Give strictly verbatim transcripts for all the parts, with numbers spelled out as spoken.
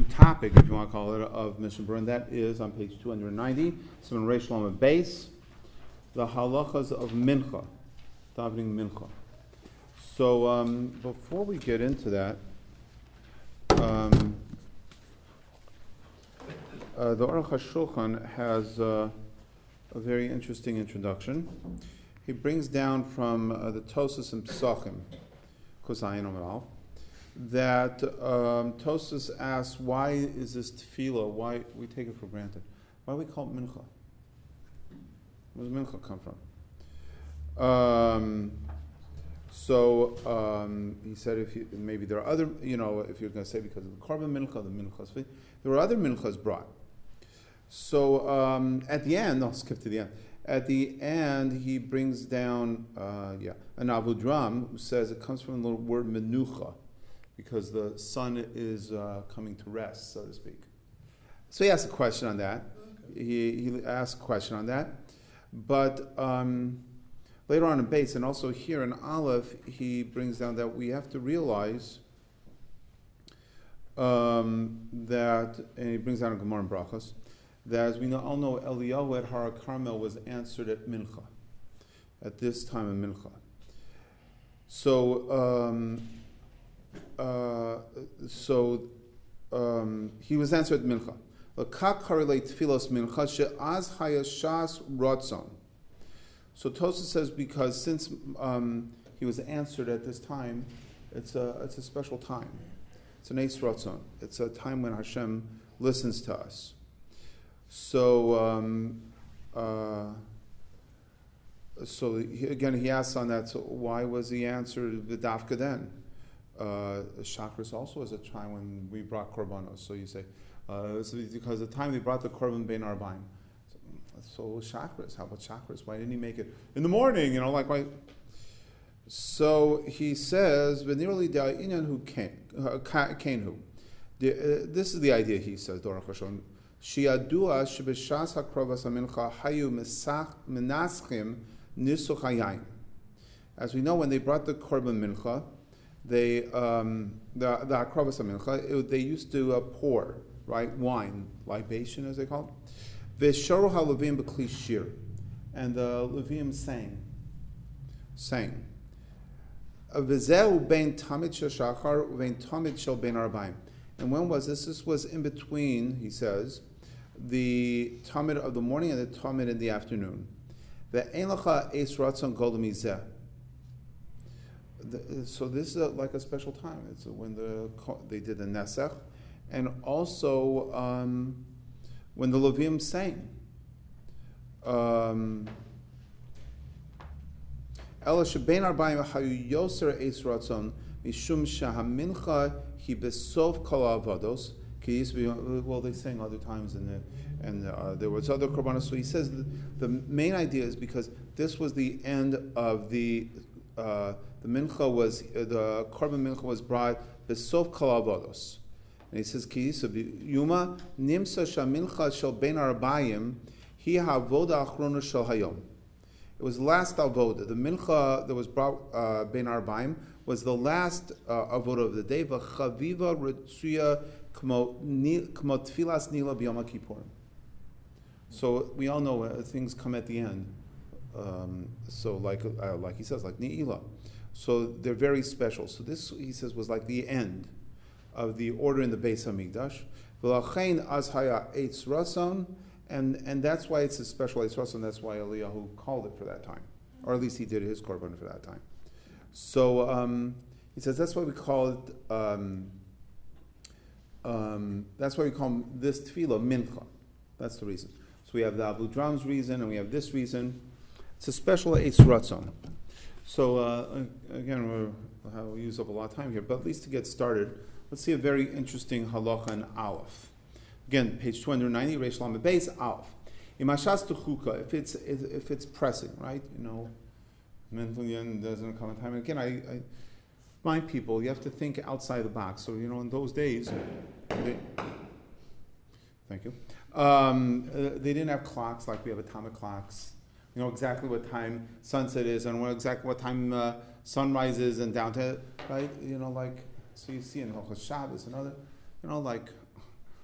new topic, if you want to call it, of Mishnah Berurah, and that is on page two hundred ninety, so in Reish Lamed Beis, the halachas of mincha, davening mincha. So um, before we get into that, um, uh, the Aruch HaShulchan has uh, a very interesting introduction. He brings down from uh, the Tosas and Pesachim, Kosayin Omer that um, Tosas asks, why is this tefillah, why we take it for granted? Why do we call it mincha? Where does mincha come from? Um, so um, he said, if you, maybe there are other, you know, if you're going to say because of the korban mincha, the minchas, there were other minchas brought. So um, at the end, I'll skip to the end. At the end, he brings down, uh, yeah, an Avodram who says it comes from the word menucha, because the sun is uh, coming to rest, so to speak. So he asked a question on that. He, he asked a question on that. But um, later on in Beis, and also here in Aleph, he brings down that we have to realize um, that, and he brings down a Gemara in Brachos, that as we know, all know, Eliyahu at Har Carmel was answered at Mincha, at this time in Mincha. So, um, uh, so um, he was answered at Mincha. So Tosafos says because since um, he was answered at this time, it's a it's a special time. It's an Eis Ratzon. It's a time when Hashem listens to us. So, um, uh, so he, again, he asks on that. So, why was he answered the dafka then? Uh, Shachris also is a time when we brought korbanos. So you say, uh, so because the time they brought the korban bein arbaim. So, so Shachris. How about Shachris? Why didn't he make it in the morning? You know, like why? So he says, "V'nirli da'inyan hu kain hu." This is the idea. He says, Dorach Hashem. Shiadua shebeshas hakrovas hamincha hayu menaschim nisuch hayayin. As we know, when they brought the korban mincha, they um, the the hakrovas hamincha, they used to uh, pour right wine libation as they call it. Veshoru haLevim b'kli shir, and the Levim sang, sang. V'zeu bein tamid shel shachar uvein tamid shel bein arbaim. And when was this? This was in between, he says, the Talmud of the morning and the Talmud in the afternoon. So this is a, like a special time. It's when the they did the Nesach, and also um, when the Levim sang. Ela shebein arbaim hayu yoser eis ratzon mishum shahamincha hi besof kol avodos. Well, they sang other times, and the, and uh, there was other korbanos. So he says the, the main idea is because this was the end of the uh, the mincha was uh, the korban mincha was brought besof kol avodos, and he says ki yuma nimsa shamincha shel bein arbayim hi havoda achrona shel hayom. It was the last avoda. The mincha that was brought uh, bein arbayim was the last uh, avoda of the day. V'chaviva retzuya. So we all know uh, things come at the end. Um, so like uh, like he says, like Ni'ila. So they're very special. So this, he says, was like the end of the order in the Beis HaMikdash. And and that's why it's a special Eis Ratzon. That's why Eliyahu called it for that time. Or at least he did his korban for that time. So um, he says that's why we call it... Um, Um, that's why we call this tefillah mincha. That's the reason. So we have the Avudram's reason, and we have this reason. It's a special Eis Ratzon. So uh, again, we're, we'll use up a lot of time here, but at least to get started, let's see a very interesting halacha in Aleph. Again, page two hundred ninety, Reish Lamed Beis, Aleph. Imashas tuchuka, if it's if it's pressing, right? You know, mentally and doesn't come in time. Again, I. I My people, you have to think outside the box. So, you know, in those days, they, thank you, um, uh, they didn't have clocks like we have atomic clocks. You know exactly what time sunset is and what, exactly what time uh, sunrise is and down to, right? You know, like, so you see in Hilchos Shabbos and other, you know, like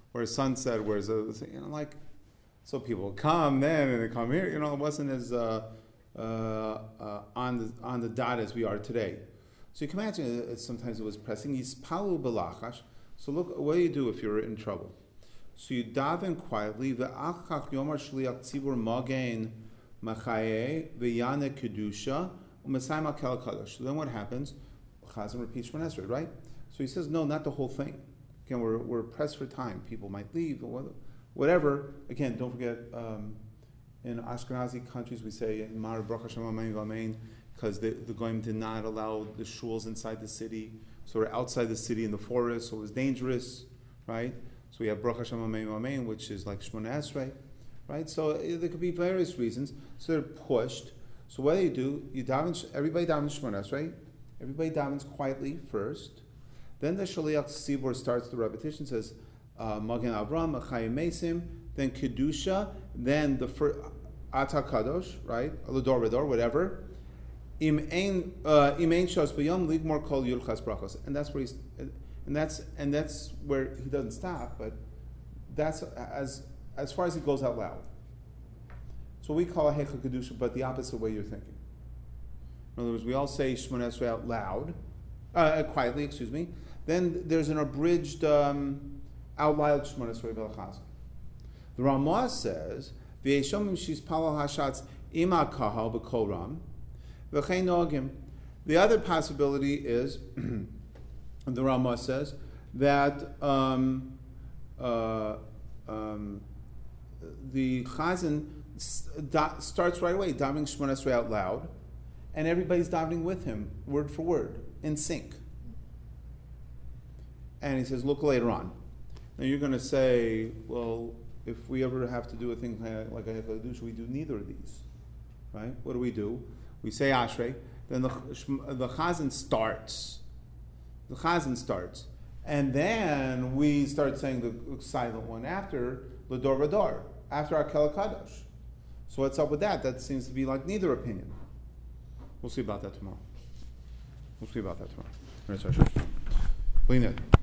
or a sunset, whereas a, you know, like, so people would come then and they come here. You know, it wasn't as uh, uh, uh, on the on the dot as we are today. So you can imagine it, sometimes it was pressing. Yispalu belachash. So look, what do you do if you're in trouble? So you daven quietly. Ve'achach yomar shliach tzibur magen machaye ve'yane kedusha u'mesayim al kel kadosh. So then what happens? Chazan repeats Shemona Esrei, right? So he says, no, not the whole thing. Again, we're we're pressed for time. People might leave or whatever. Again, don't forget. Um, in Ashkenazi countries, we say Mar Baruch Hashem Amen V'Amen, because the, the Goyim did not allow the shuls inside the city, so we're outside the city in the forest, so it was dangerous, right? So we have Baruch Hashem Amen V'Amen, which is like Shemona Esrei, right? So uh, there could be various reasons. So they're pushed. So what do you do? You daven. Everybody davens Shemona Esrei. Everybody davens quietly first. Then the Shaliach Tzibur starts the repetition. Says Magen Avram, Mechayim Mesim. Then Kedusha. Then the first Ata Kadosh, right? Lador Rador, whatever. Im ein im ein shos b'yom ligmor kol yulchas brachos, and that's where he's, and that's and that's where he doesn't stop, but that's as as far as it goes out loud. So we call a Heichal Kedusha, but the opposite way you're thinking. In other words, we all say Shemona Esrei out loud, uh, quietly, excuse me. Then there's an abridged um, out loud Shemona Esrei B'Lachaz. The Ramah says, "V'yeshomim shis palal hashatz ima kahal b'kol ram." The other possibility is, the Ramah says, that um, uh, um, the Chazan st- starts right away, davening Shemona Esrei out loud, and everybody's davening with him, word for word, in sync. And he says, look later on. Now you're going to say, well, if we ever have to do a thing like a Heichal Kedusha, we do neither of these, right? What do we do? We say Ashrei, then the, the Chazan starts. The Chazan starts. And then we start saying the silent one after, L'dor V'dor, after our Kel Kadosh. So what's up with that? That seems to be like neither opinion. We'll see about that tomorrow. We'll see about that tomorrow.